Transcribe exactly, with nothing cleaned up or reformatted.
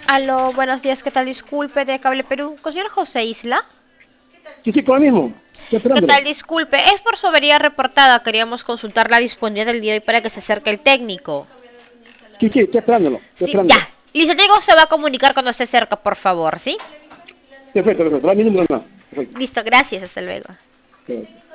Aló, buenos días, ¿qué tal? Disculpe, de Cable Perú. ¿Con señor José Isla? Sí, sí, con lo mismo. Estoy ¿Qué esperándolo. tal? Disculpe, es por su avería reportada. Queríamos consultar la disponibilidad del día de hoy para que se acerque el técnico. Sí, sí, estoy esperándolo. Estoy Sí, ya. esperándolo. Listo, Diego se va a comunicar cuando esté cerca, por favor, ¿sí? Perfecto, perfecto. Dame mi número más. Perfecto. Listo, gracias, hasta luego. Perfecto.